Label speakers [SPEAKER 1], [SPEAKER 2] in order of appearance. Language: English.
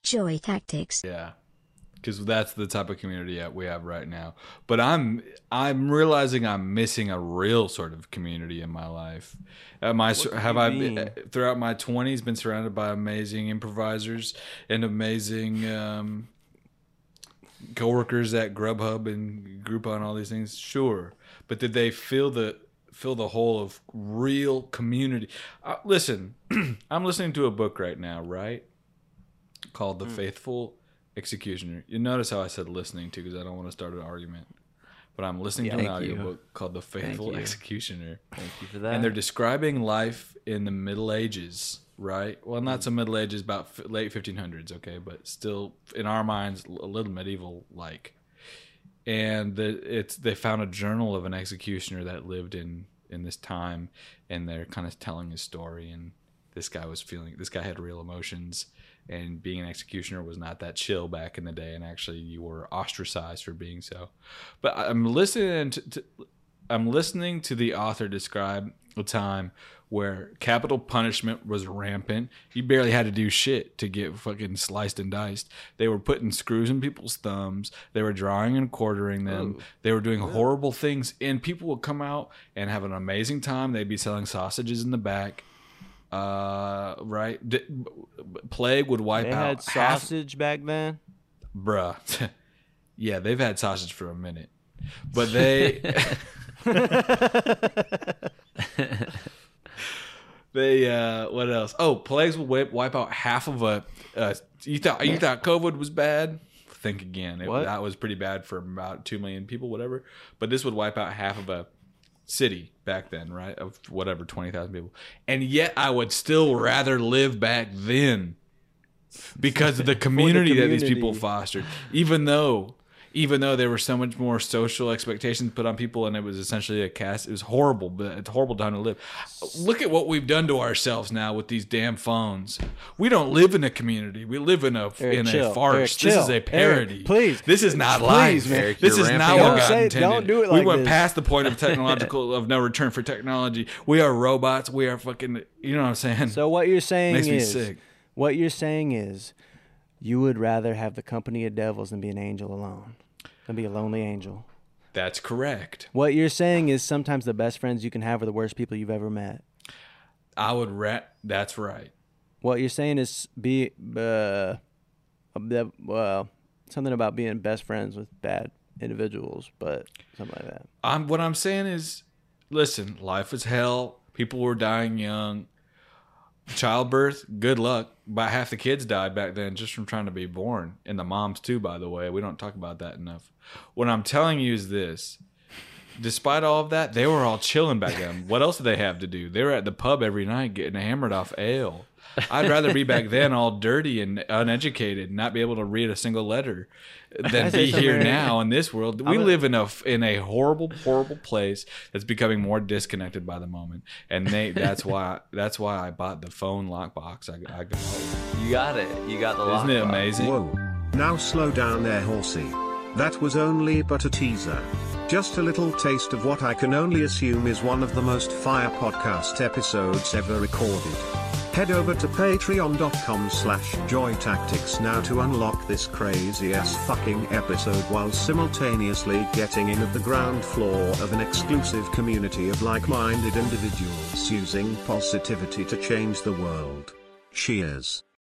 [SPEAKER 1] Joy Tactics.
[SPEAKER 2] Yeah. Because that's the type of community we have right now. But I'm realizing I'm missing a real sort of community in my life. Throughout my 20s been surrounded by amazing improvisers and amazing coworkers at Grubhub and Groupon and all these things? Sure. But did they feel the whole of real community? Listen, I'm listening to a book right now, right? Called The Faithful Executioner. You notice how I said listening to, because I don't want to start an argument. But I'm listening to an audiobook called The Faithful Executioner.
[SPEAKER 3] Thank you for that.
[SPEAKER 2] And they're describing life in the Middle Ages, right? Well, not so Middle Ages, about late 1500s, okay? But still, in our minds, a little medieval-like. And they found a journal of an executioner that lived in this time, and they're kind of telling his story. And this guy had real emotions. And being an executioner was not that chill back in the day, and actually you were ostracized for being so. But I'm listening to the author describe a time where capital punishment was rampant. You barely had to do shit to get fucking sliced and diced. They were putting screws in people's thumbs. They were drawing and quartering them. Oh. They were doing horrible things, and people would come out and have an amazing time. They'd be selling sausages in the back. Right? Plague would wipe out.
[SPEAKER 3] They had sausage back then?
[SPEAKER 2] Bruh. Yeah, they've had sausage for a minute. But they... what else? Oh, plagues would wipe out half of a... you thought COVID was bad? Think again. That was pretty bad for about 2 million people, whatever. But this would wipe out half of a city back then, right? Of whatever, 20,000 people. And yet I would still rather live back then because of the community that these people fostered. Even though there were so much more social expectations put on people, and it was essentially a caste. It was horrible, but it's a horrible time to live. Look at what we've done to ourselves now with these damn phones. We don't live in a community. We live in a farce. This is a parody.
[SPEAKER 4] Eric, please.
[SPEAKER 2] This is not life.
[SPEAKER 4] Eric,
[SPEAKER 2] this is not what God intended.
[SPEAKER 4] Don't do it like
[SPEAKER 2] we went
[SPEAKER 4] this.
[SPEAKER 2] past the point of of no return for technology. We are robots. We are fucking, you know what I'm saying?
[SPEAKER 4] So what you're saying
[SPEAKER 2] makes me sick.
[SPEAKER 4] What you're saying is you would rather have the company of devils than be an angel alone. Than be a lonely angel.
[SPEAKER 2] That's correct.
[SPEAKER 4] What you're saying is sometimes the best friends you can have are the worst people you've ever met.
[SPEAKER 2] That's right.
[SPEAKER 4] What you're saying is something about being best friends with bad individuals, but something like that.
[SPEAKER 2] What I'm saying is, listen, life is hell. People were dying young. Childbirth, good luck. About half the kids died back then just from trying to be born. And the moms too, by the way. We don't talk about that enough. What I'm telling you is this. Despite all of that, they were all chilling back then. What else did they have to do? They were at the pub every night getting hammered off ale. I'd rather be back then all dirty and uneducated, not be able to read a single letter, than be here now in this world. We live in a horrible, horrible place that's becoming more disconnected by the moment. And that's why I bought the phone lockbox. I got
[SPEAKER 3] You got it. You got the lockbox.
[SPEAKER 2] Isn't it amazing?
[SPEAKER 5] Whoa. Now slow down there, horsey. That was only but a teaser. Just a little taste of what I can only assume is one of the most fire podcast episodes ever recorded. Head over to patreon.com/joytactics now to unlock this crazy ass fucking episode while simultaneously getting in at the ground floor of an exclusive community of like-minded individuals using positivity to change the world. Cheers.